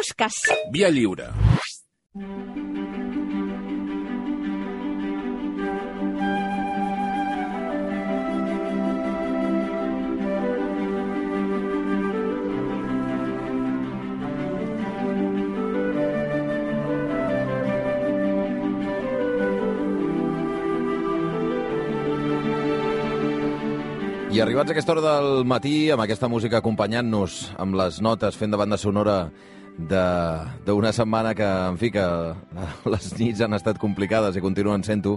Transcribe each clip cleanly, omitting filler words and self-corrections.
fosques. Via lliure. I arribats a aquesta hora del matí, amb aquesta música acompanyant-nos, amb les notes, fent de banda sonora d'una setmana que, en fi, que les nits han estat complicades i continuen sent-ho,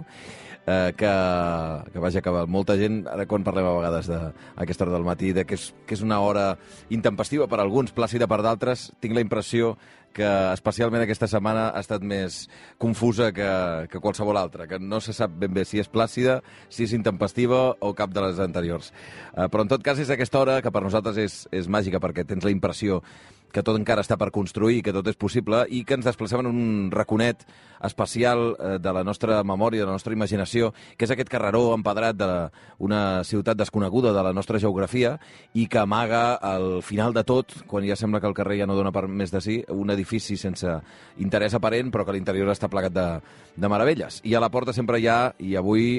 que molta gent, ara quan parlem a vegades d'aquesta hora del matí, que és una hora intempestiva per alguns, plàcida per d'altres, tinc la impressió que especialment aquesta setmana ha estat més confusa que qualsevol altra, que no se sap ben bé si és plàcida, si és intempestiva o cap de les anteriors. Però en tot cas és aquesta hora que per nosaltres és màgica, perquè tens la impressió que tot encara està per construir, que tot és possible, i que ens desplacem en un raconet especial de la nostra memòria, de la nostra imaginació, que és aquest carreró empedrat d'una ciutat desconeguda de la nostra geografia i que amaga al final de tot, quan ja sembla que el carrer ja no dona per més de si, un edifici sense interès aparent, però que l'interior està plagat de meravelles. I a la porta sempre hi ha, i avui,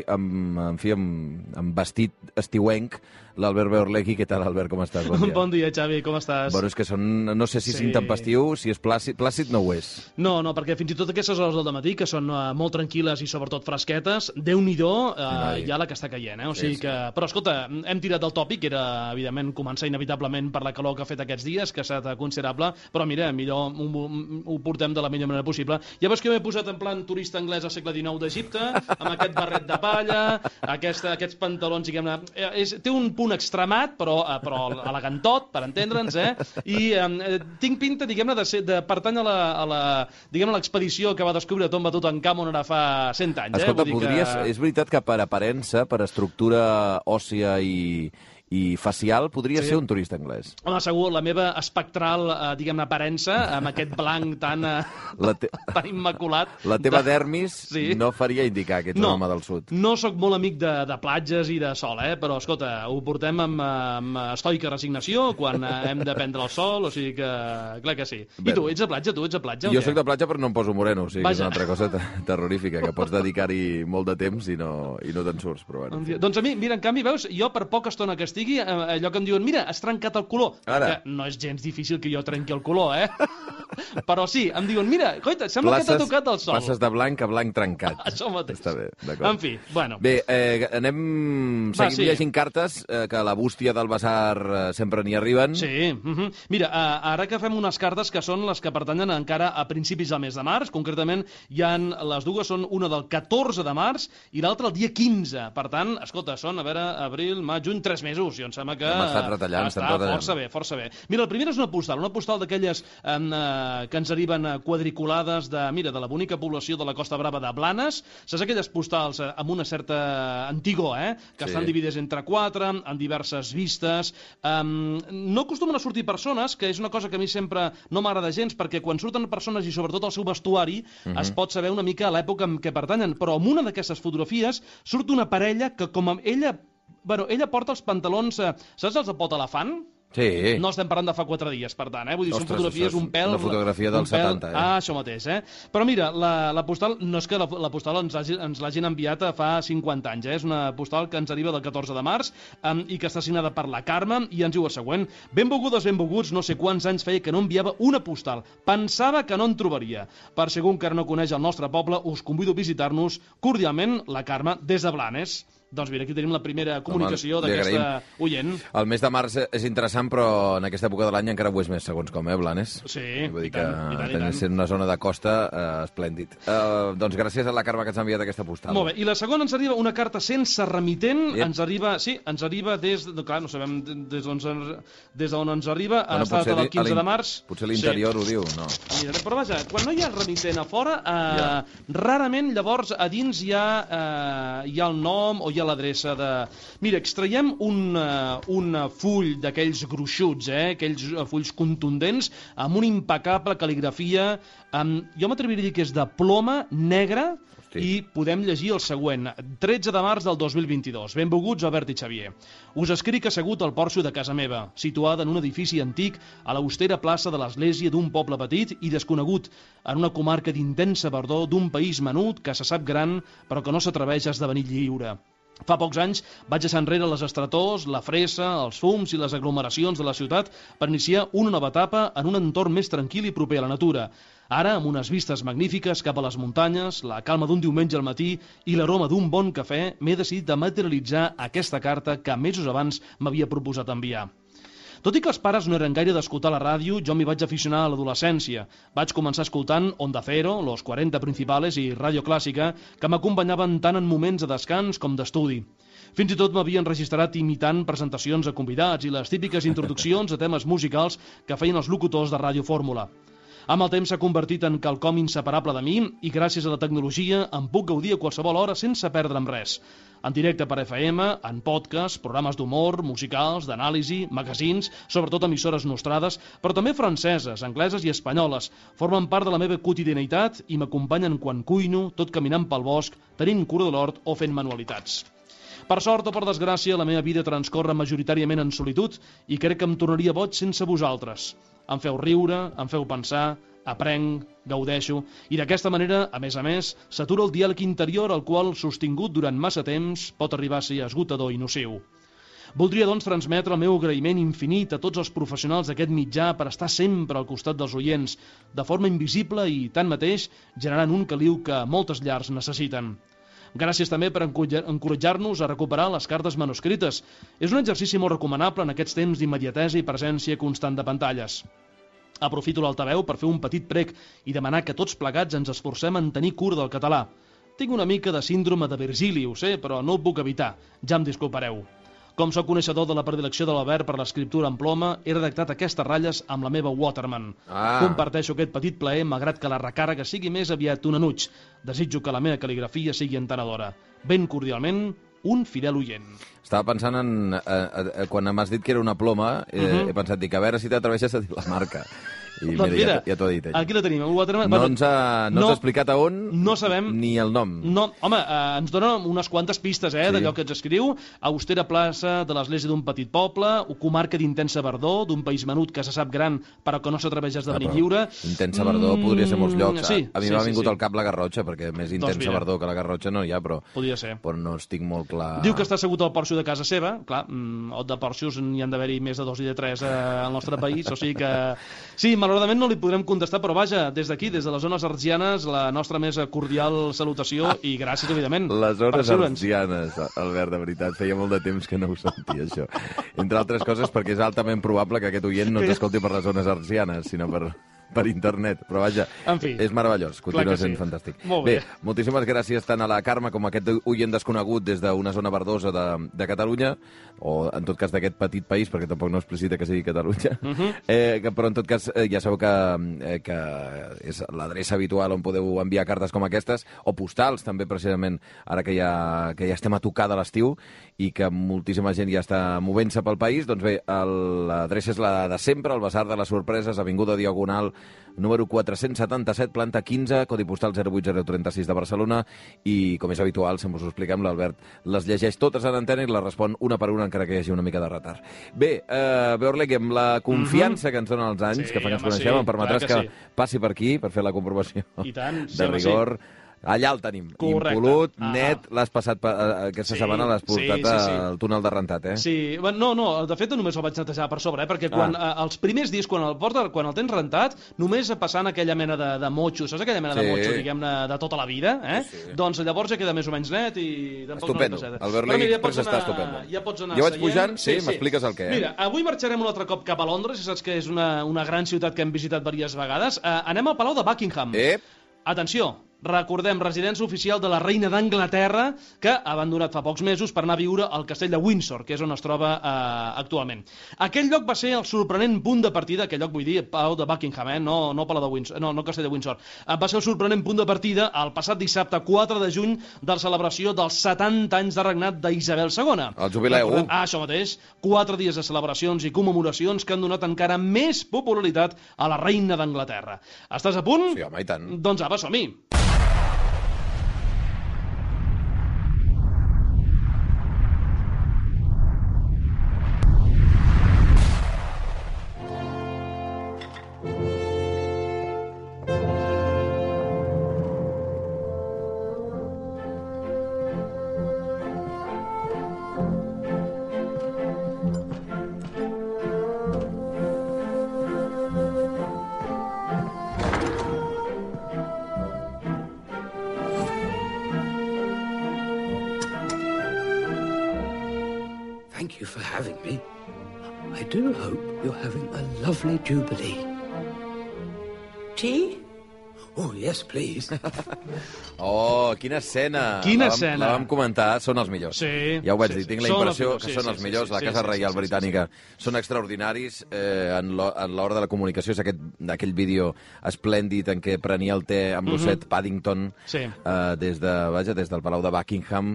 amb vestit estiuenc, l'Albert Beorlegui. Què tal, Albert, com estàs? Bon dia. Bon dia, Xavi, com estàs? Bueno, és que no sé si és intempestiu, si és plàcid. Plàcid no ho és. No, perquè fins i tot aquestes hores del matí, que són molt tranquil·les i sobretot fresquetes, Déu-n'hi-do, ja la que està caient, O sigui que... Però, escolta, hem tirat del tòpic, que era, evidentment, començar inevitablement per la calor que ha fet aquests dies, que ha estat considerable, però mira, millor ho portem de la millor manera possible. Ja veus que m'he posat en plan turista anglès al segle XIX d'Egipte, amb aquest barret de palla, aquests pantalons, diguem-ne... Té un punt extremat, però elegantot, per entendre'ns, I tinc pinta, diguem-ne, de pertany a l'expedició que va descobrir Tomba Tutankamon ara fa 100 anys. Escolta, és veritat que per aparença, per estructura òssia i facial, podria ser un turista anglès. Home, segur, la meva espectral, diguem-ne, aparença, amb aquest blanc tan immaculat... La teva dermis no faria indicar que ets un home del sud. No sóc molt amic de platges i de sol, però, escolta, ho portem amb estoica resignació quan hem de prendre el sol, o sigui que, clar que sí. I tu, ets a platja? Jo soc de platja, però no em poso moreno, o sigui que és una altra cosa terrorífica, que pots dedicar-hi molt de temps i no te'n surts, però bueno. Doncs a mi, mira, en canvi, veus, jo per poca estona que estigui, allò que em diuen, mira, has trencat el color. Que no és gens difícil que jo trenqui el color, Però sí, em diuen, mira, coita, sembla que t'ha tocat el sol. Passes de blanc a blanc trencat. Això mateix. Està bé, d'acord. En fi, bueno. Bé, seguim llegint cartes, que a la bústia del Basar sempre n'hi arriben. Sí, mira, ara que fem unes cartes que són les que pertanyen encara a principis del mes de març, concretament les dues són una del 14 de març i l'altra el dia 15. Per tant, escolta, són, a veure, abril, maig, juny, 3 mesos, i em sembla que... Hem estat retallant, força bé. Mira, la primera és una postal d'aquelles que ens arriben quadriculades de la bonica població de la Costa Brava de Blanes. Saps aquelles postals amb una certa antigor, que estan dividides entre 4, amb diverses vistes. No acostumen a sortir persones, que és una cosa que a mi sempre no m'agrada gens, perquè quan surten persones i sobretot el seu vestuari es pot saber una mica a l'època en què pertanyen, però en una d'aquestes fotografies surt una parella que com ella porta els pantalons, saps els de pot elefant? Sí. No estem parlant de fa 4 dies, per tant, vull dir, són fotografies un pèl... Una fotografia del 70, això mateix, Però mira, la postal, no és que la postal ens l'hagin enviat fa 50 anys, És una postal que ens arriba del 14 de març i que està signada per la Carme i ens diu el següent: benvolguts, no sé quants anys feia que no enviava una postal. Pensava que no en trobaria. Per si algú encara no coneix el nostre poble, us convido a visitar-nos cordialment, la Carme, des de Blanes. Doncs mira, aquí tenim la primera comunicació d'aquesta oient. El mes de març és interessant, però en aquesta època de l'any encara ho és més, segons com, Blanes? Sí, vull dir que sent una zona de costa esplèndid. Doncs gràcies a la Carme que ens ha enviat aquesta postal. Molt bé, i la segona ens arriba una carta sense remitent, ens arriba des... Clar, no sabem des d'on ens arriba, ha estat el 15 de març. Potser l'interior ho diu, no? Però vaja, quan no hi ha remitent a fora, rarament llavors a dins hi ha el nom o hi ha l'adreça de... Mira, extraiem un full d'aquells gruixuts, aquells fulls contundents, amb una impecable cal·ligrafia, jo m'atreviria a dir que és de ploma negra. I podem llegir el següent. 13 de març del 2022. Benvolguts, Albert i Xavier. Us escric assegut al porxo de casa meva, situada en un edifici antic a l'austera plaça de l'església d'un poble petit i desconegut, en una comarca d'intensa verdor d'un país menut que se sap gran però que no s'atreveix a esdevenir lliure. Fa pocs anys vaig deixar enrere les estretors, la fressa, els fums i les aglomeracions de la ciutat per iniciar una nova etapa en un entorn més tranquil i proper a la natura. Ara, amb unes vistes magnífiques cap a les muntanyes, la calma d'un diumenge al matí i l'aroma d'un bon cafè, m'he decidit a materialitzar aquesta carta que mesos abans m'havia proposat enviar. Tot i que els pares no eren gaire d'escoltar la ràdio, jo m'hi vaig aficionar a l'adolescència. Vaig començar escoltant Onda Cero, Los 40 Principales i Ràdio Clàssica, que m'acompanyaven tant en moments de descans com d'estudi. Fins i tot m'havia enregistrat imitant presentacions a convidats i les típiques introduccions a temes musicals que feien els locutors de Ràdio Fórmula. Amb el temps s'ha convertit en quelcom inseparable de mi i gràcies a la tecnologia em puc gaudir a qualsevol hora sense perdre'm res. En directe per FM, en podcast, programes d'humor, musicals, d'anàlisi, magazins, sobretot emissores nostrades, però també franceses, angleses i espanyoles. Formen part de la meva quotidianitat i m'acompanyen quan cuino, tot caminant pel bosc, tenint cura de l'hort o fent manualitats. Per sort o per desgràcia, la meva vida transcorre majoritàriament en solitud i crec que em tornaria boig sense vosaltres. Em feu riure, em feu pensar, aprenc, gaudeixo, i d'aquesta manera, a més, s'atura el diàleg interior al qual, sostingut durant massa temps, pot arribar a ser esgotador i nociu. Voldria, doncs, transmetre el meu agraïment infinit a tots els professionals d'aquest mitjà per estar sempre al costat dels oients, de forma invisible i, tanmateix, generant un caliu que moltes llars necessiten. Gràcies també per encoratjar-nos a recuperar les cartes manuscrites. És un exercici molt recomanable en aquests temps d'immediatesa i presència constant de pantalles. Aprofito l'altaveu per fer un petit prec i demanar que tots plegats ens esforcem en tenir cura del català. Tinc una mica de síndrome de Virgili, ho sé, però no ho puc evitar. Ja em disculpareu. Com sóc coneixedor de la predilecció de l'Albert per l'escriptura en ploma, he redactat aquestes ratlles amb la meva Waterman. Comparteixo aquest petit plaer, malgrat que la recàrrega sigui més aviat un enuig. Desitjo que la meva cal·ligrafia sigui entenedora. Ben cordialment, un fidel oient. Estava pensant en... quan m'has dit que era una ploma, he pensat, dic, a veure si t'atreveixes a dir la marca. I doncs mira, ja t'ho ha dit ell. Aquí la tenim, el Waterman. No ens ha explicat a on, no sabem, ni el nom. No, home, ens dona unes quantes pistes d'allò que ens escriu. Austera plaça de l'església d'un petit poble, comarca d'intensa verdor, d'un país menut que se sap gran però que no s'atreveix a esdevenir lliure. Intensa verdor podria ser molts llocs. A mi m'ha vingut al cap la Garrotxa, perquè més intensa verdor que la Garrotxa no hi ha, però no estic molt clar. Diu que està assegut al porxo de casa seva. Clar, de porxos n'hi han d'haver-hi més de 2 i de 3 al nostre país, o sigui que... Sí, malauradament no li podrem contestar, però vaja, des d'aquí, des de les zones artesianes, la nostra més cordial salutació i gràcies, evidentment. Les zones artesianes, Albert, de veritat, feia molt de temps que no ho sentia, això. Entre altres coses, perquè és altament probable que aquest oient no ens escolti per les zones artesianes, sinó per internet, però vaja, en fi, és meravellós, continua sent fantàstic. Molt bé. Moltíssimes gràcies tant a la Carme com a aquest oient desconegut des d'una zona verdosa de Catalunya, o en tot cas d'aquest petit país, perquè tampoc no explicita que sigui Catalunya, però en tot cas ja sabeu que és l'adreça habitual on podeu enviar cartes com aquestes, o postals també, precisament, ara que ja estem a tocar de l'estiu i que moltíssima gent ja està movent-se pel país. Doncs bé, l'adreça és la de sempre, el Basar de les Sorpreses, Avinguda Diagonal, número 477, planta 15, codi postal 08036 de Barcelona, i, com és habitual, sempre us ho expliquem, l'Albert les llegeix totes en antena i les respon una per una, encara que hi hagi una mica de retard. Bé, Beorlegui, amb la confiança que ens donen els anys, que fa que ens coneixem, em permetràs que passi per aquí per fer la comprovació de rigor. Allà el tenim, impolut, net, l'has passat aquesta setmana, l'has portat al túnel de rentat, Sí, no, de fet només el vaig netejar per sobre, perquè quan els primers dies, quan el tens rentat, només passant aquella mena de motxo, saps aquella mena de motxo, diguem-ne, de tota la vida, doncs llavors ja queda més o menys net i... Estupendo, el Beorlegui Express està estupendo. Ja pots anar jo vaig pujant, m'expliques el què. Mira, avui marxarem un altre cop cap a Londres, saps que és una gran ciutat que hem visitat diverses vegades. Anem al Palau de Buckingham. Atenció, recordem, residència oficial de la reina d'Anglaterra, que ha abandonat fa pocs mesos per anar a viure al castell de Windsor, que és on es troba actualment. Aquell lloc va ser el sorprenent punt de partida, aquell lloc vull dir, Palau de Buckingham, no Palau de Windsor, no castell de Windsor, va ser el sorprenent punt de partida el passat dissabte 4 de juny de la celebració dels 70 anys de regnat d'Isabel II. El jubileu. Això mateix, 4 dies de celebracions i commemoracions que han donat encara més popularitat a la reina d'Anglaterra. Estàs a punt? Sí, home, i tant. Doncs apa, som-hi. Thank you for having me. I do hope you're having a lovely jubilee. Tea? Oh, yes, please. Oh, quina escena! Quina escena! La vam comentar, són els millors. Sí. Ja ho vaig dir, tinc la impressió que són els millors. La Casa Reial Britànica són extraordinaris. En l'hora de la comunicació és aquell vídeo esplèndid en què prenia el té amb l'osset Paddington des del Palau de Buckingham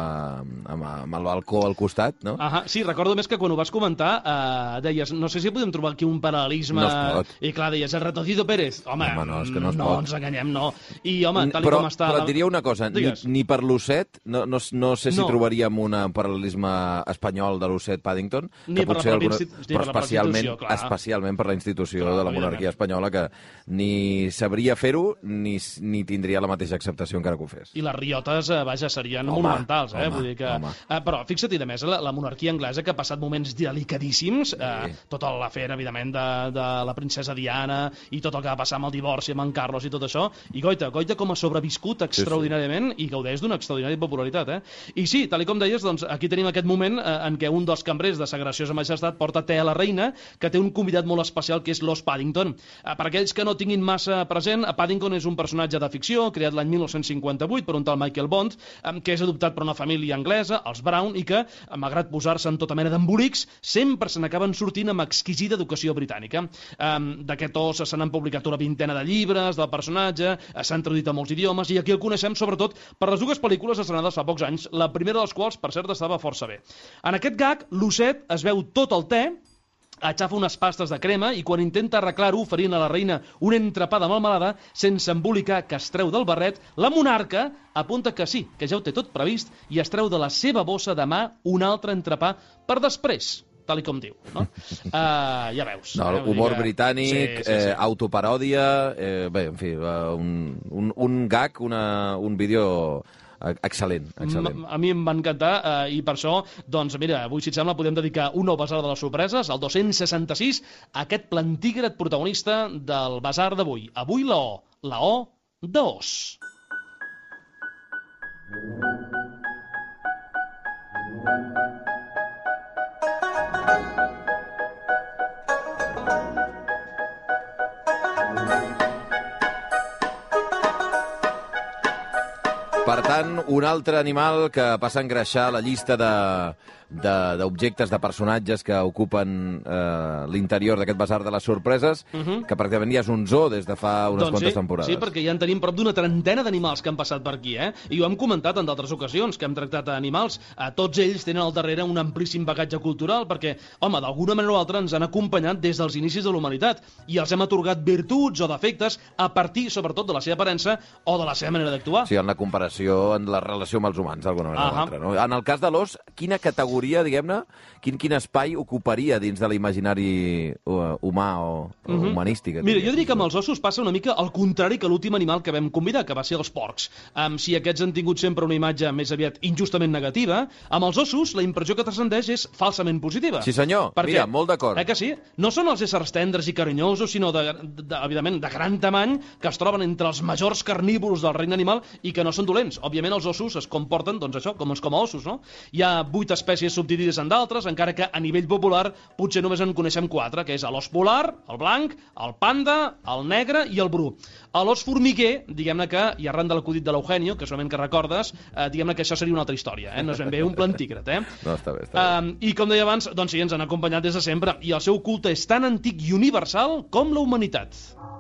amb el balcó al costat, no? Sí, recordo més que quan ho vas comentar deies, no sé si podem trobar aquí un paral·lelisme... No es pot. I clar, deies, el Retorcido Pérez. Home, no, és que no es pot. Ens enganyem, no. I, home, tal com està... Però et diria una cosa, ni per l'osset, no sé si trobaríem un paral·lelisme espanyol de l'osset Paddington, que potser però especialment per la institució de la monarquia espanyola, que ni sabria fer-ho ni tindria la mateixa acceptació encara que ho fes. I les riotes, vaja, serien monumentals, vull dir que... Però fixa't, a més, la monarquia anglesa, que ha passat moments delicadíssims, tota l'afer, evidentment, de la princesa Diana i tot el que va passar amb el divorci amb en Carlos i tot això, i Goita com ha sobreviscut extraordinàriament i gaudeix d'una extraordinària popularitat, I sí, tal com deies, doncs aquí tenim aquest moment en què un dels cambrers de sa graciosa majestat porta te a la reina, que té un convidat molt especial, que és l'os Paddington. Per aquells que no tinguin massa present, Paddington és un personatge de ficció, creat l'any 1958 per un tal Michael Bond, que és adoptat per una família anglesa, els Brown, i que, malgrat posar-se en tota mena d'embolics, sempre se n'acaben sortint amb exquisida educació britànica. D'aquest os se n'han publicat una vintena de llibres del personatge, s'han traduït a molts idiomes, i aquí el coneixem sobretot per les dues pel·lícules estrenades fa pocs anys, la primera de les quals, per cert, estava força bé. En aquest gag, l'osset es veu tot el te, aixafa unes pastes de crema i quan intenta arreglar-ho oferint a la reina un entrepà de melmelada sense embolicar, que es treu del barret, la monarca apunta que sí, que ja ho té tot previst i es treu de la seva bossa de mà un altre entrepà per després, tal com diu, no? Ja veus. Humor britànic, autoparòdia, bé, en fi, un gag, un vídeo excel·lent. A mi em va encantar i per això, doncs mira, avui, si et sembla, podem dedicar un nou Basar de les Sorpreses, el 266, a aquest plantígrad protagonista del Basar d'avui. Avui la O d'os. Per tant, un altre animal que passa a engreixar la llista d'objectes, de personatges que ocupen l'interior d'aquest Basar de les Sorpreses, que pràcticament ja és un zoo des de fa unes quantes temporades. Sí, perquè ja en tenim prop d'una trentena d'animals que han passat per aquí, I ho hem comentat en d'altres ocasions, que hem tractat animals. Tots ells tenen al darrere un amplíssim bagatge cultural, perquè, home, d'alguna manera o altra ens han acompanyat des dels inicis de la humanitat, i els hem atorgat virtuts o defectes a partir, sobretot, de la seva aparença o de la seva manera d'actuar. Sí, en la comparació, en la relació amb els humans, d'alguna manera o altra, no? En el cas de l'os, quina categoria, diguem-ne, quin espai ocuparia dins de l'imaginari humà o humanístic? Mira, jo diria que amb els ossos passa una mica al contrari que l'últim animal que vam convidar, que va ser els porcs. Si aquests han tingut sempre una imatge més aviat injustament negativa, amb els ossos la impressió que transcendeix és falsament positiva. Sí, senyor. Mira, molt d'acord. Que sí? No són els éssers tendres i carinyosos, sinó, evidentment, de gran tamany, que es troben entre els majors carnívors del regne animal i que no són dolents. Òbviament, els ossos es comporten, doncs això, com a ossos, no? Hi ha 8 espècies més subdividits en d'altres, encara que a nivell popular potser només en coneixem 4, que és l'os polar, el blanc, el panda, el negre i el bru. A l'os formiguer, diguem-ne que, i arran de l'acudit de l'Eugenio, que segurament que recordes, diguem-ne que això seria una altra història, no és ben bé un plantígrat, No, està bé, està bé. I com deia abans, doncs sí, ens han acompanyat des de sempre, i el seu culte és tan antic i universal com la humanitat.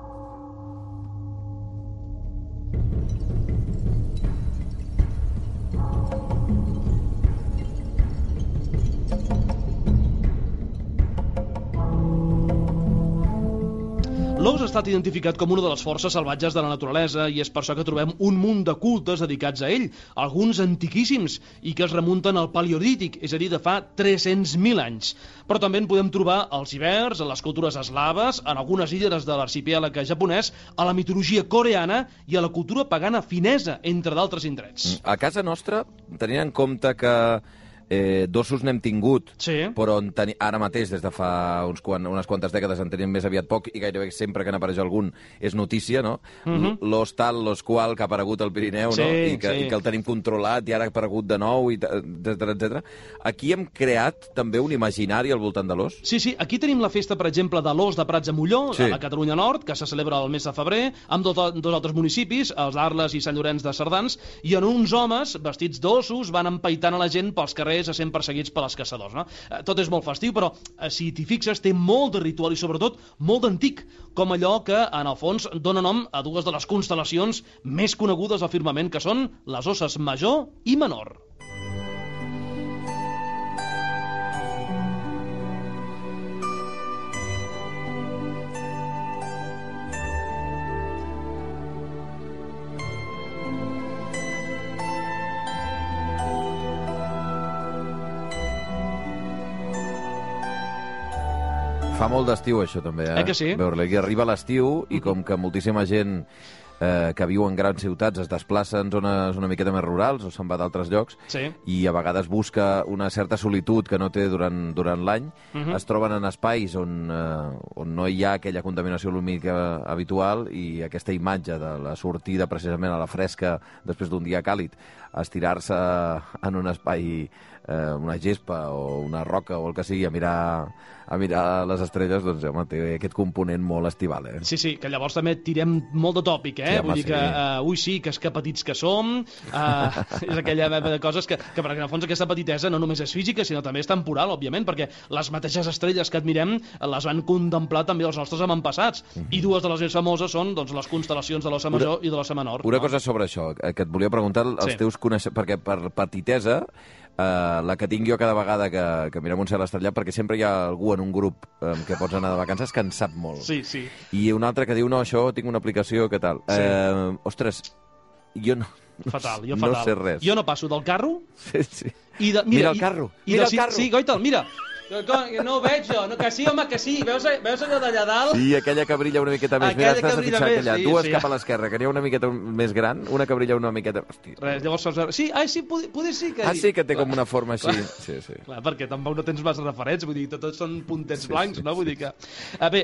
L'os ha estat identificat com una de les forces salvatges de la naturalesa i és per això que trobem un munt de cultes dedicats a ell, alguns antiquíssims i que es remunten al Paleolític, és a dir, de fa 300.000 anys. Però també en podem trobar als ibers, a les cultures eslaves, en algunes illes de l'arxipèlag japonès, a la mitologia coreana i a la cultura pagana finesa, entre d'altres indrets. A casa nostra, tenint en compte que d'ossos n'hem tingut, sí, però ara mateix, des de fa unes quantes dècades, en tenim més aviat poc, i gairebé sempre que n'apareix algun és notícia, no? L'os tal, l'os qual, que ha aparegut al Pirineu, sí, no? I que el tenim controlat i ara ha aparegut de nou, etc. Aquí hem creat també un imaginari al voltant de l'os? Sí, aquí tenim la festa, per exemple, de l'os de Prats de Molló, sí, a la Catalunya Nord, que se celebra el mes de febrer, amb dos altres municipis, els d'Arles i Sant Llorenç de Cerdans, i en uns homes vestits d'ossos van empaitant a la gent pels carrers a sent perseguits per als caçadors, no? Tot és molt festiu, però si t'hi fixes té molt de ritual i sobretot molt d'antic, com allò que en el fons dona nom a dues de les constel·lacions més conegudes al firmament, que són les osses Major i Menor. Fa molt d'estiu, això, també, que sí? Veure-la. Arriba l'estiu i com que moltíssima gent que viu en grans ciutats es desplaça en zones una miqueta més rurals o se'n va d'altres llocs, sí, i a vegades busca una certa solitud que no té durant l'any, es troben en espais on no hi ha aquella contaminació lumínica habitual, i aquesta imatge de la sortida precisament a la fresca després d'un dia càlid, estirar-se en un espai, una gespa o una roca o el que sigui, a mirar les estrelles, doncs, home, té aquest component molt estival, Sí, que llavors també tirem molt de tòpic, Sí, home, vull dir que, sí, que petits que som, és aquella de coses que perquè en el fons aquesta petitesa no només és física, sinó també és temporal, òbviament, perquè les mateixes estrelles que admirem les van contemplar també els nostres avantpassats, i dues de les més famoses són, doncs, les constel·lacions de l'Ossa Major i de l'Ossa Menor. Una cosa sobre això, que et volia preguntar els teus coneixements, perquè per petitesa, la que tinc jo cada vegada que mirem un cel estrellat, perquè sempre hi ha algú en un grup que pots anar de vacances que en sap molt. Sí. I un altre que diu, no, això tinc una aplicació, què tal? Sí. Ostres, jo no... Fatal. No sé res. Jo no passo del carro... Sí. Mira el carro. Sí, Goital, mira. No ho veig jo, que sí, home, que sí. Veus allò d'allà dalt? Sí, aquella que brilla una miqueta més. Mira, t'has de fixar aquella. Sí, dues cap a l'esquerra, que n'hi ha una miqueta més gran, una que brilla una miqueta... Hosti. Res, llavors... Sí, poder sí que... Sí que té com una forma així. Sí. Clar, perquè tampoc no tens massa referents, vull dir, tots són puntets blancs, no? Vull dir que... Bé,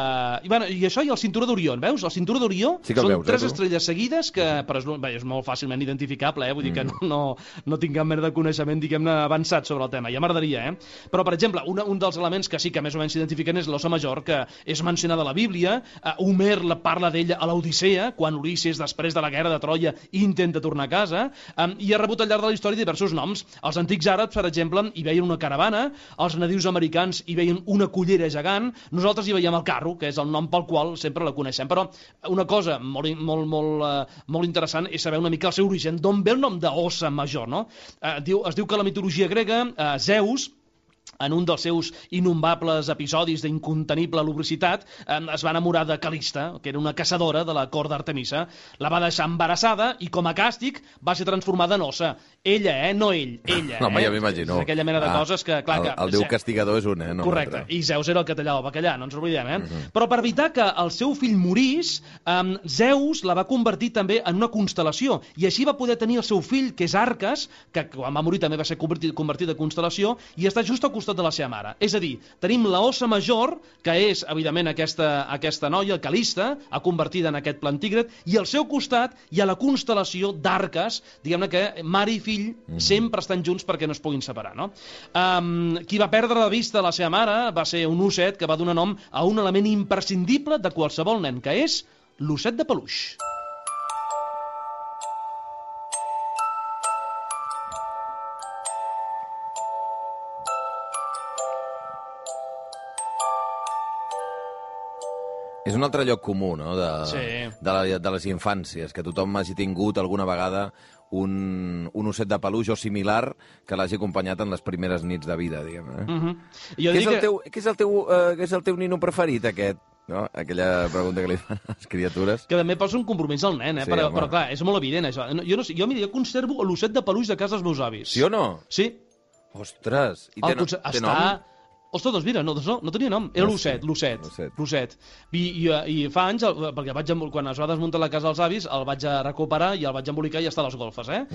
i això i el cinturó d'Orió, veus? El cinturó d'Orió són 3 estrelles seguides que és molt fàcilment identificable, vull dir que no tinc cap mena de coneixement, diguem-ne, avançat sobre el tema. Ja m'agradaria, Però, per exemple, un dels elements que sí que més o menys s'identifiquen és l'Ossa Major, que és mencionada a la Bíblia. Homer parla d'ella a l'Odissea, quan Ulisses, després de la guerra de Troia, intenta tornar a casa, i ha rebut al llarg de la història diversos noms. Els antics àrabs, per exemple, hi veien una caravana, els nadius americans hi veien una cullera gegant, nosaltres hi veiem el carro, que és el nom pel qual sempre la coneixem. Però una cosa molt interessant és saber una mica el seu origen, d'on ve el nom d'Ossa Major, no? Es diu que la mitologia grega, Zeus, en un dels seus innombrables episodis d'incontenible lubricitat, es va enamorar de Calista, que era una caçadora de la cort d'Artemisa. La va deixar embarassada i, com a càstig, va ser transformada en ossa. Ella, no ell, ella. No, ja m'imagino. És aquella mena de coses que... Clar, el déu castigador és un, no? Correcte. I Zeus era el que tallava el bacallà, no ens oblidem, Però per evitar que el seu fill morís, Zeus la va convertir també en una constel·lació, i així va poder tenir el seu fill, que és Arcas, que quan va morir també va ser convertit en constel·lació, i està just al costat costat de la seva mare. És a dir, tenim la Ossa Major, que és, evidentment, aquesta noia, Calista, ha convertida en aquest plantígrad, i al seu costat hi ha la constel·lació d'Arques, diguem-ne que mare i fill sempre estan junts perquè no es puguin separar, no? Qui va perdre de vista la seva mare va ser un osset que va donar nom a un element imprescindible de qualsevol nen, que és l'osset de peluix. És un altre lloc comú, no?, Sí. de les infàncies, que tothom hagi tingut alguna vegada un osset de peluix o similar que l'hagi acompanyat en les primeres nits de vida, diguem. Què és el teu nino preferit, aquest? No? Aquella pregunta que li fan a les criatures. Que també posa un compromís al nen, Sí, però home. clar, és molt evident, això. Jo no sé, jo conservo l'osset de peluix de casa dels meus avis. Sí o no? Sí. Ostres! I té nom? Ostres, doncs mira, no tenia nom. Era l'osset. I fa anys, perquè quan es va desmuntar la casa dels avis, el vaig a recuperar i el vaig embolicar i ja està a les golfes, eh?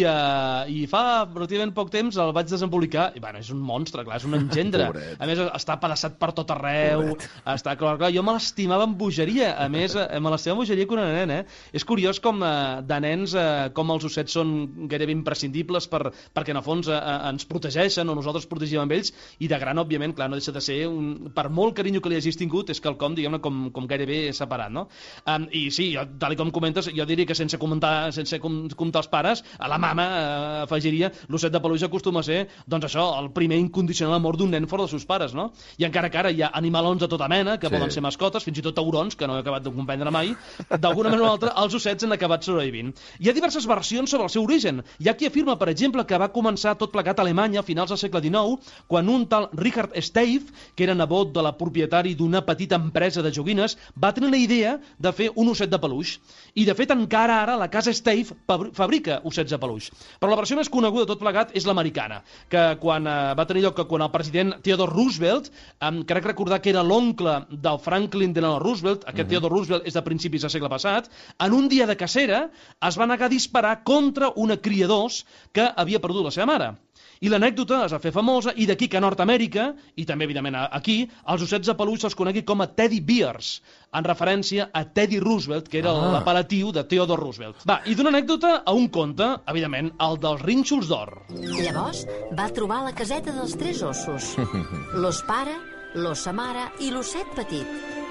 I fa relativament poc temps el vaig desembolicar, i bueno, és un monstre, clar, és un engendre. A més, està pedaçat per tot arreu, està clar, jo me l'estimava amb bogeria, a més, me l'estimava amb bogeria que una nena, eh? És curiós com de nens, com els ossets són gairebé imprescindibles perquè en el fons ens protegeixen o nosaltres protegim amb ells, i de gran, òbviament, clar, no deixa de ser per molt carinyo que li hagis tingut, és quelcom, diguem-ne, com gairebé separat, no? I sí, tal com comentes, jo diria que sense comptar els pares, a la mama afegiria, l'osset de peluix acostuma a ser, doncs això, el primer incondicional amor d'un nen fora dels seus pares, no? I encara que ara hi ha animalons de tota mena, que poden ser mascotes, fins i tot taurons, que no he acabat de comprendre mai, d'alguna manera o altra, els ossets han acabat sobrevivint. Hi ha diverses versions sobre el seu origen. Hi ha qui afirma, per exemple, que va començar tot plegat a Alemanya a finals del segle XIX, quan un tal Richard Steiff, que era nebot de la propietari d'una petita empresa de joguines, va tenir la idea de fer un osset de peluix. I, de fet, encara ara la casa Steiff fabrica ossets de peluix. Però la versió més coneguda de tot plegat és l'americana, que va tenir lloc quan el president Theodore Roosevelt, crec recordar que era l'oncle del Franklin Delano Roosevelt, aquest Theodore Roosevelt és de principis del segle passat, en un dia de cacera es va negar a disparar contra una cria d'ós que havia perdut la seva mare. I l'anècdota es va fer famosa, i d'aquí que a Nord-Amèrica, i també, evidentment, aquí, els ossets de peluix se'ls conegui com a Teddy Bears, en referència a Teddy Roosevelt, que era l'apel·latiu de Theodore Roosevelt. Va, i d'una anècdota a un conte, evidentment, el dels rínxols d'or. Llavors va trobar la caseta dels tres ossos, l'os pare, l'ossa mare i l'osset petit.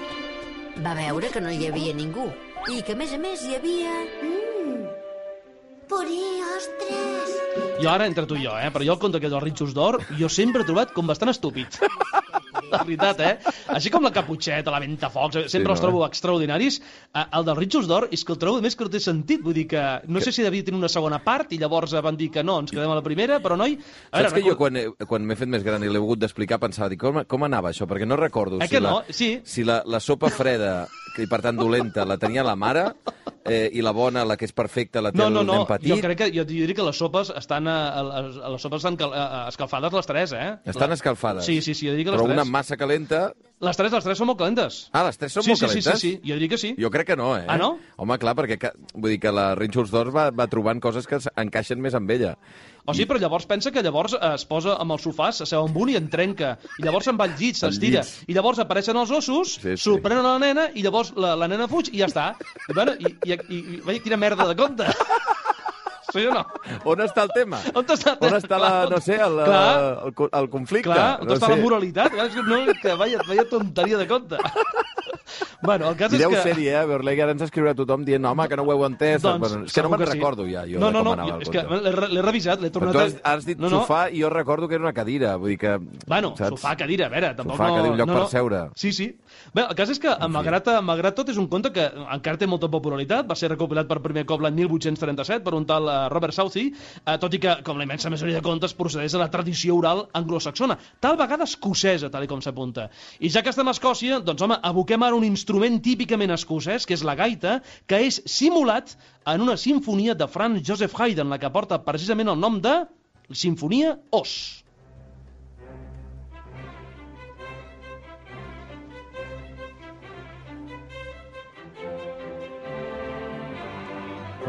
Va veure que no hi havia ningú, i que, a més, hi havia... Puré, ostres! Jo ara, entre tu i jo, però jo el conte aquest dels rínxols d'or, jo sempre he trobat com bastant estúpid. La veritat, Així com la Caputxeta, la Ventafocs, sempre els trobo extraordinaris. El dels rínxols d'or és que el trobo més que no té sentit. Vull dir que no sé si devia tenir una segona part i llavors van dir que no, ens quedem a la primera, però noi... Saps que jo quan m'he fet més gran i l'he volgut d'explicar pensava, com anava això? Perquè no recordo si la sopa freda, i per tant dolenta, la tenia la mare, i la bona, la que és perfecta, la té el nen petit. Jo diria que les sopes estan escalfades les tres, Estan escalfades? Sí, jo diria que les tres. Però una massa calenta... Les tres són molt calentes. Ah, les tres són molt calentes? Sí, jo diria que sí. Jo crec que no, Ah, no? Home, clar, perquè vull dir que la Rínxols d'Or va trobant coses que encaixen més amb ella. Sí, però llavors pensa que llavors es posa amb els sofàs, s'asseu amb un i en trenca, i llavors se'n va al llit, s'estira, i llavors apareixen els ossos, sorprenen la nena, i llavors la nena fuig i ja està. I veia quina merda de conte. Sí o no? On està el tema? On està el conflicte? Clar, on està la moralitat? Que vaya tonteria de conte. Bueno, el cas és que... I deu ser-hi, Berlegui, ara ens escriurà tothom dient, home, que no ho heu entès. És que no me'n recordo ja, jo, de com anava el conte. No, és que l'he revisat, l'he tornat... Però tu has dit sofà i jo recordo que era una cadira, vull dir que... Bueno, sofà, cadira, a veure, tampoc no... Sofà, cadira, un lloc per seure. Sí. Bé, el cas és que, malgrat tot, és un conte que encara té molta popularitat, va ser recopilat per primer cop l'any 1837 per un tal Robert Southey, tot i que, com la immensa majoria de contes, procedeix de la tradició oral anglosaxona, tal vegada escocesa, tal com s'apunta. I ja que estem a Escòcia, doncs, home, aboquem ara un instrument típicament escocès, que és la gaita, que és simulat en una simfonia de Franz Joseph Haydn, la que porta precisament el nom de Simfonia Os.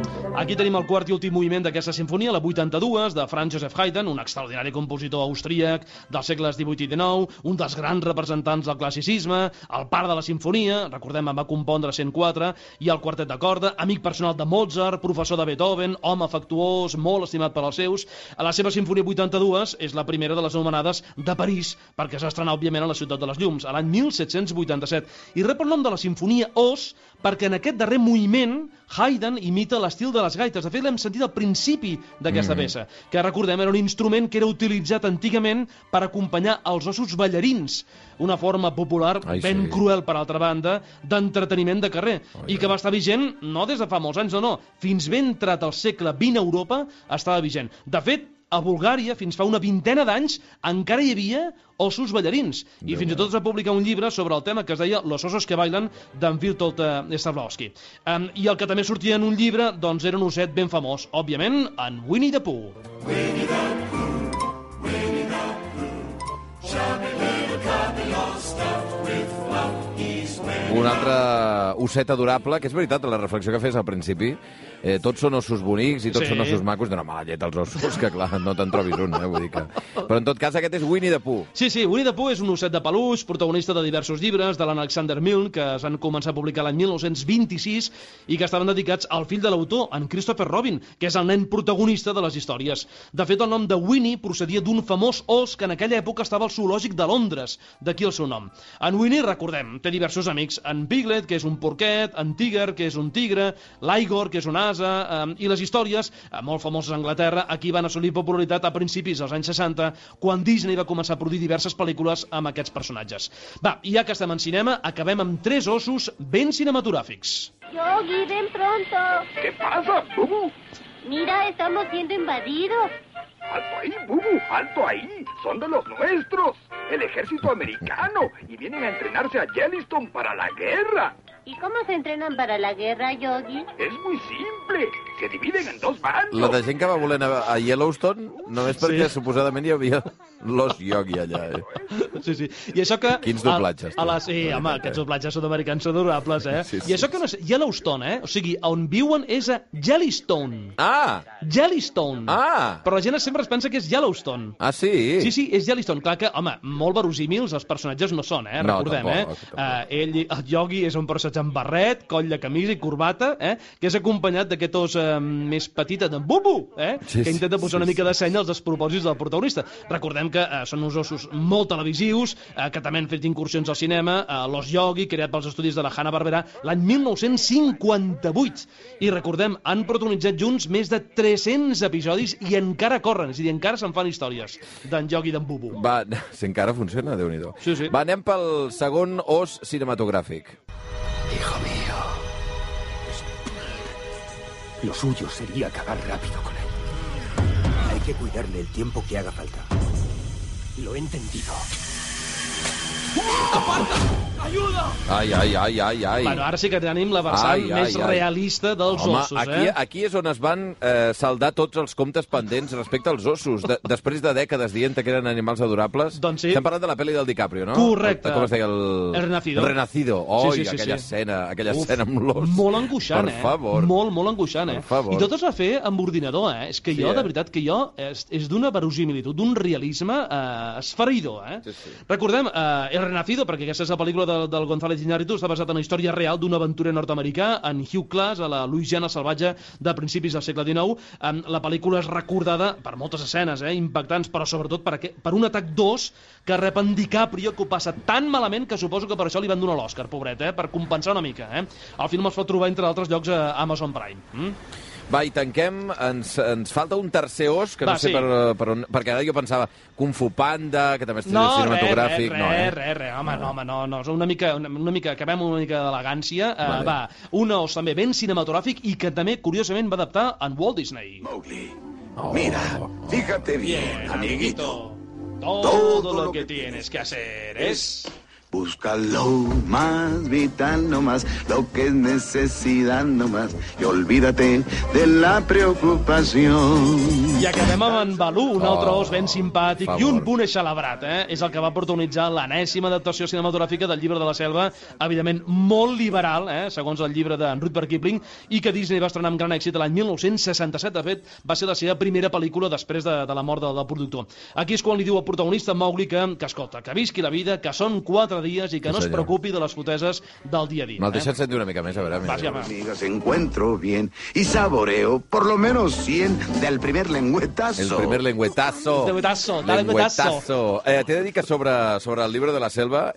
Aquí tenim el quart i últim moviment d'aquesta sinfonia, la 82, de Franz Joseph Haydn, un extraordinari compositor austríac dels segles XVIII i XIX, un dels grans representants del classicisme, el pare de la sinfonia, recordem, en va compondre 104, i el quartet de corda, amic personal de Mozart, professor de Beethoven, home afectuós, molt estimat per als seus. A la seva sinfonia 82 és la primera de les anomenades de París, perquè es va estrenar, òbviament, a la Ciutat de les Llums, a l'any 1787, i rep el nom de la sinfonia Os perquè en aquest darrer moviment Haydn imita l'estil de les gaites. De fet, l'hem sentit al principi d'aquesta peça, que, recordem, era un instrument que era utilitzat antigament per acompanyar els ossos ballarins, una forma popular, ben cruel, per altra banda, d'entreteniment de carrer, i que va estar vigent no des de fa molts anys, no, fins ben entrat al segle XX a Europa estava vigent. De fet, a Bulgària, fins fa una vintena d'anys, encara hi havia ossos ballarins. I fins i tot es va publicar un llibre sobre el tema que es deia Los osos que bailan, d'en Witold Stavrovsky. I el que també sortia en un llibre, doncs, era un osset ben famós, òbviament, en Winnie the Pooh. Winnie the Pooh, Winnie the Pooh, shabby little cubby all stuffed with fluff, he's wearing... Un altre osset adorable, que és veritat, la reflexió que fes al principi, tots són ossos bonics i tots són ossos macos, de mala llet els ossos, que clar, no te'n trobis un, vull dir que... Però en tot cas aquest és Winnie the Pooh. Sí, Winnie the Pooh és un osset de peluix, protagonista de diversos llibres de l'Alexander Milne, que es van començar a publicar l'any 1926 i que estaven dedicats al fill de l'autor, en Christopher Robin, que és el nen protagonista de les històries. De fet, el nom de Winnie procedia d'un famós os que en aquella època estava al zoològic de Londres, d'aquí el seu nom. En Winnie, recordem, té diversos amics, en Piglet, que és un porquet, en Tiger, que és un tigre, l'Igor, que és un ase, i les històries, molt famoses a Anglaterra, aquí van assolir popularitat a principis dels anys 60, quan Disney va començar a produir diverses pel·lícules amb aquests personatges. Va, i ja que estem en cinema, acabem amb 3 ossos ben cinematogràfics. Yogi, ven pronto. ¿Qué pasa, Bubu? Mira, estamos siendo invadidos. ¡Alto ahí, Bubu! ¡Alto ahí! ¡Son de los nuestros! ¡El ejército americano! Y vienen a entrenarse a Yellowstone para la guerra. ¿Y cómo se entrenan para la guerra, Yogi? Es muy simple. Se dividen en 2 bandos. La de gent que va voler anar a Yellowstone només perquè suposadament hi havia l'os Yogi allà. Sí. I això que... Quins doblatges. Sí, home, aquests doblatges sud-americans són adorables, Sí. I això que no és Yellowstone, O sigui, on viuen és a Jellystone. Jellystone. Però la gent sempre es pensa que és Yellowstone. Sí? Sí, és Jellystone. Clar que, home, molt verosímils els personatges no són, recordem, Ell, el Yogi, és un personatge amb barret, coll de camisa i corbata, que és acompanyat d'aquest os més petita d'en Bubu, que intenta posar una mica de seny als despropòsits del protagonista. Recordem que són uns ossos molt televisius, que també han fet incursions al cinema, l'os Yogi, creat pels estudis de la Hanna-Barbera l'any 1958. I recordem, han protagonitzat junts més de 300 episodis i encara corren, és a dir, encara se'n fan històries d'en Yogi i d'en Bubu. Va, si encara funciona, Déu-n'hi-do. Sí. Va, anem pel segon os cinematogràfic. Hijo mío, lo suyo sería acabar rápido con él. Hay que cuidarle el tiempo que haga falta. Lo he entendido. ¡Aparta! Ajuda! Ai. Bueno, ara sí que tenim la vessant més realista dels ossos, Aquí és on es van saldar tots els comptes pendents respecte als ossos. Després de dècades dient que eren animals adorables. Doncs sí. Estem parlant de la pel·li del DiCaprio, no? Correcte. Com es deia? El Renacido. El Renacido. Aquella escena amb l'os. Molt angoixant, Per favor. Molt angoixant, Per favor. I tot es va fer amb ordinador, És que jo, de veritat, és d'una verosimilitud, d'un realisme esfereïdor, Sí. Recordem, El Renacido, perquè aquesta és la pel·lícula del González Iñárritu, està basat en la història real d'un aventurer nord-americà, en Hugh Class, a la Louisiana salvatge de principis del segle XIX. La pel·lícula és recordada per moltes escenes impactants, però sobretot per un atac d'os que rep en DiCaprio, que ho passa tan malament que suposo que per això li van donar l'Oscar, pobret, per compensar una mica. El film es pot trobar, entre altres llocs, a Amazon Prime. Va, i tanquem. Ens falta un tercer os, que no sé per on... Perquè ara jo pensava Kung Fu Panda, que també és cinematogràfic. Home, no. Una mica, acabem una mica d'elegància. Va, un os també ben cinematogràfic i que també, curiosament, va adaptar en Walt Disney. Mowgli, mira, fíjate bien, amiguito. Todo lo que tienes que hacer es Busca lo más vital nomás, lo que es necesidad nomás, y olvídate de la preocupación. I acabem amb en Balú, un altre os ben simpàtic i un punt eixelebrat, És el que va protagonitzar l'enèsima adaptació cinematogràfica del Llibre de la Selva, evidentment molt liberal, segons el llibre d'en Rudyard Kipling, i que Disney va estrenar amb gran èxit l'any 1967. De fet, va ser la seva primera pel·lícula després de la mort del productor. Aquí és quan li diu al protagonista Mowgli que escolta, que visqui la vida, que són 4 dies i que no es preocupi de les foteses del dia a dia. Me'l deixat sentir una mica més, a veure. Amigas, encuentro bien y saboreo por lo menos 100 del primer lengüetazo. El primer lengüetazo. Lengüetazo. T'he de dir que sobre el Llibre de la Selva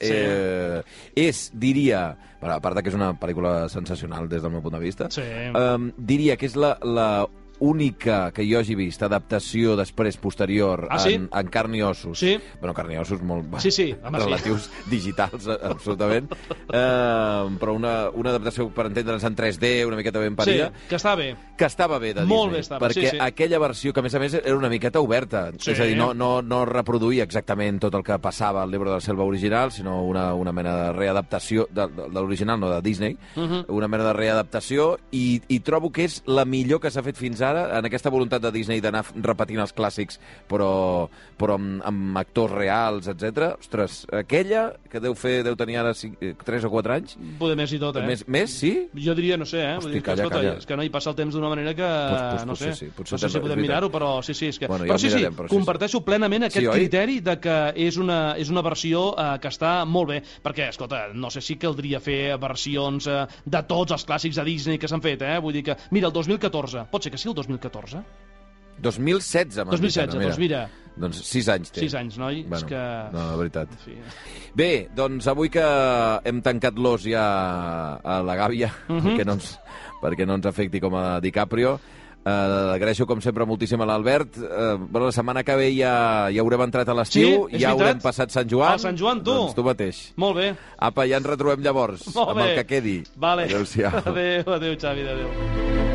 diria, a part que és una pel·lícula sensacional des del meu punt de vista, diria que és la única que jo hagi vist adaptació després posterior en carn i ossos. Sí. Bueno, carn i ossos molt relatius digitals, absolutament. Però una adaptació, per entendre'ns, en 3D, una miqueta ben parida. Sí, que estava bé. Que estava bé de Disney. Molt bé estava, perquè aquella versió, que a més era una miqueta oberta, és a dir, no reproduïa exactament tot el que passava al Llibre de la Selva original, sinó una mena de readaptació de l'original, no de Disney, una mena de readaptació, i trobo que és la millor que s'ha fet fins ara, en aquesta voluntat de Disney d'anar repetint els clàssics, però amb actors reals, etc. Ostres, aquella, que deu tenir ara 3 o 4 anys... Poder més i tot, Més, sí? Jo diria, no sé, Hosti, calla. És que no hi passa el temps d'una manera que... No sé si podem mirar-ho, però sí. Però sí, comparteixo plenament aquest criteri de que és una versió que està molt bé, perquè, escolta, no sé si caldria fer versions de tots els clàssics de Disney que s'han fet, Vull dir que, mira, el 2014, pot ser que sí el 2014? 2016, doncs mira. Doncs 6 anys té. 6 anys, noi? Bueno, és que... No, la veritat. Bé, doncs avui que hem tancat l'os ja a la gàbia, perquè no ens afecti com a DiCaprio, agraeixo com sempre moltíssim a l'Albert. La setmana que ve ja haurem entrat a l'estiu, ja haurem passat Sant Joan. Sant Joan, tu? Doncs tu mateix. Molt bé. Apa, ja ens retrobem llavors, amb el que quedi. Vale. Adéu-siau. Adéu, Xavi, adéu.